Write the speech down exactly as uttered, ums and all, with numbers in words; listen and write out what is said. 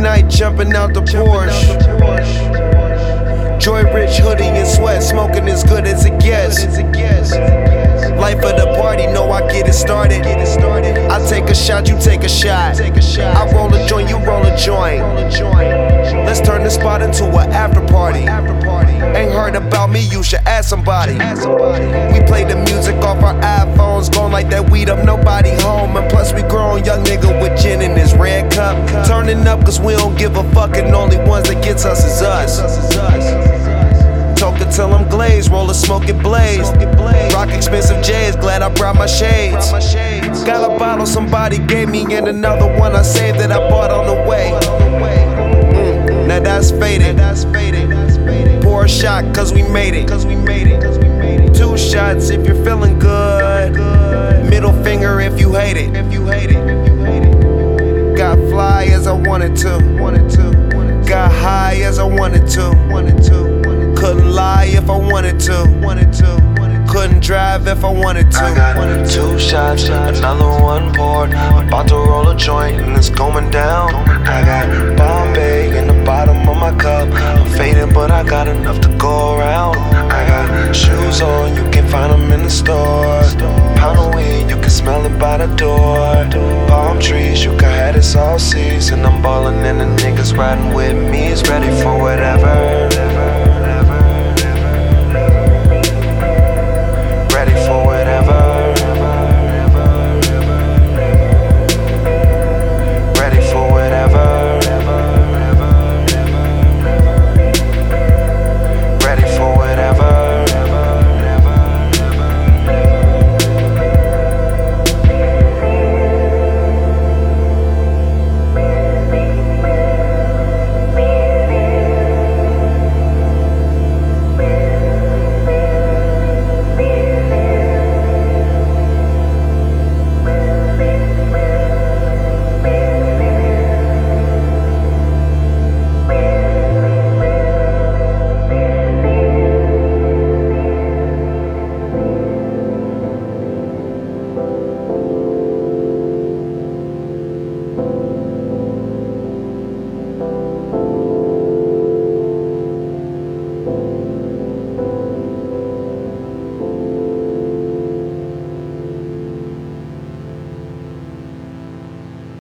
night, jumping out the Porsche. Joy Rich hoodie and sweat, smoking as good as it gets. Life of the party, know I get it started. I take a shot, you take a shot. I roll a joint, you roll a joint. Let's turn the spot into an after party. Ain't heard about me, you should ask somebody. We play the music off our iPhones, gon' like that weed up, nobody home. And plus we grown, young nigga with gin in his red cup. Turning up cause we don't give a fuck, and only ones that gets us is us. Talking till I'm glazed, roll a smoking blaze. Rock expensive J's, glad I brought my shades. Got a bottle somebody gave me and another one I saved that I bought on the way. Mm, now that's faded. Pour a shot cause we made it. Two shots if you're feeling good. Middle finger if you hate it. Got fly as I wanted to. Got high as I wanted to. Couldn't lie if I wanted to. Couldn't drive if I wanted to. I got two shots, another one poured. About to roll a joint and it's going down. I got Bombay in the bottom of my cup. I'm faded but I got enough to go around. I got shoes on, you can find them in the store. Pound of weed, you can smell it by the door. Palm trees, you can have this all season. I'm ballin' and the niggas riding with me is ready for whatever.